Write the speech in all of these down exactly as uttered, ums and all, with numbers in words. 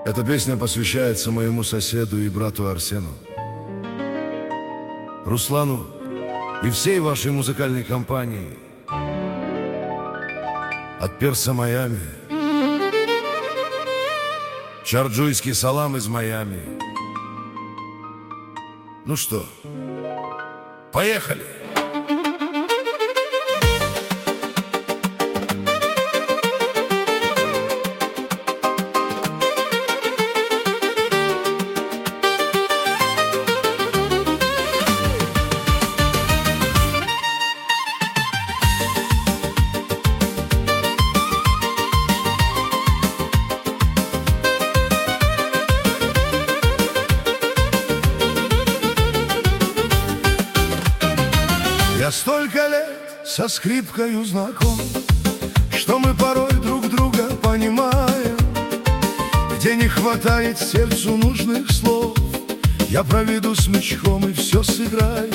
Эта песня посвящается моему соседу и брату Арсену, Руслану и всей вашей музыкальной компании. От перса Майами, чарджуйский салам из Майами. Ну что, поехали! Я столько лет со скрипкою знаком, что мы порой друг друга понимаем. Где не хватает сердцу нужных слов, я проведу смычком и все сыграю.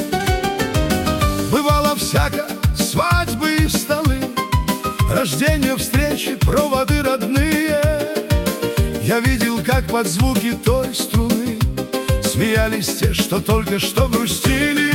Бывало всяко, свадьбы и столы, рождения, встречи, проводы родные. Я видел, как под звуки той струны смеялись те, что только что грустили.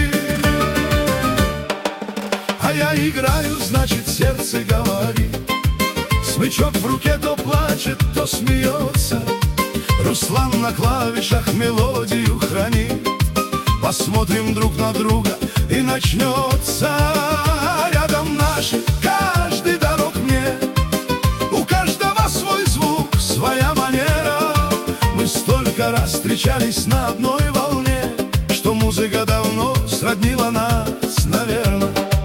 А я играю, значит, сердце говорит. Смычок в руке то плачет, то смеется. Руслан на клавишах мелодию хранит. Посмотрим друг на друга, и начнется. Рядом наши, каждый дорог мне. У каждого свой звук, своя манера. Мы столько раз встречались на одной волне, что музыка давно сроднила нас, наверное.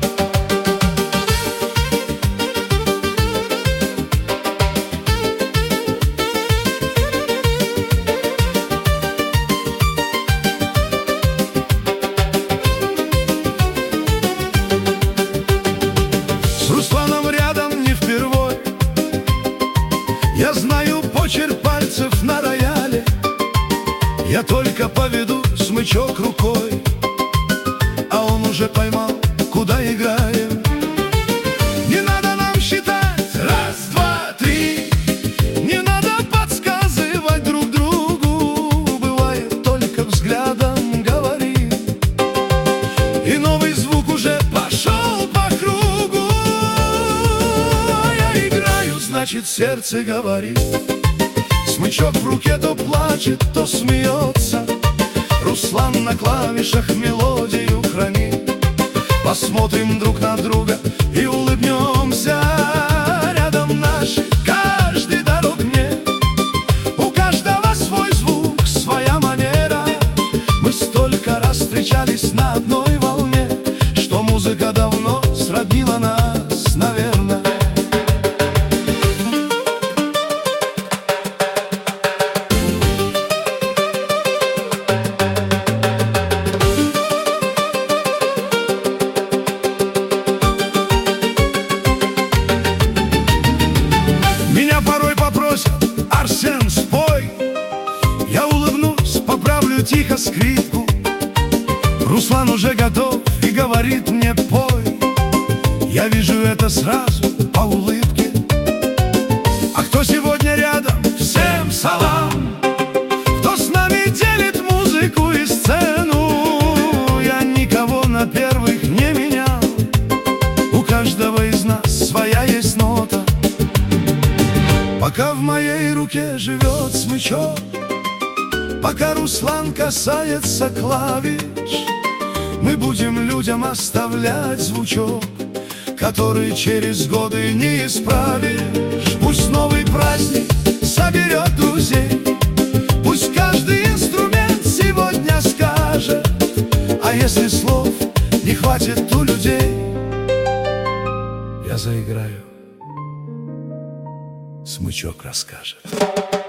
С Русланом рядом не впервой. Я знаю почерк пальцев на рояле. Я только поведу смычок рукой, а он уже поймал, куда играем. Не надо нам считать раз, два, три. Не надо подсказывать друг другу. Бывает, только взглядом говори, и новый звук уже пошел по кругу. Я играю, значит, сердце говорит. Смычок в руке то плачет, то смеется. Руслан на клавишах мелодию хранит. Посмотрим друг на друга и улыбнемся. Рядом наши, каждый дорог мне. У каждого свой звук, своя манера. Мы столько раз встречались на одной волне, что музыка давно сроднила нас, наверное. Меня порой попросят: Арсен, спой. Я улыбнусь, поправлю тихо скрипку. Руслан уже готов и говорит мне: пой. Я вижу это сразу по улыбке. А кто сегодня рядом? Всем салам. Кто с нами делит музыку и сцену? Я никого на первых не менял. У каждого из нас своя есть нота. Пока в моей руке живет смычок, пока Руслан касается клавиш, мы будем людям оставлять звучок, который через годы не исправишь. Пусть новый праздник соберет друзей, пусть каждый инструмент сегодня скажет. А если слов не хватит у людей, я заиграю, смычок расскажет.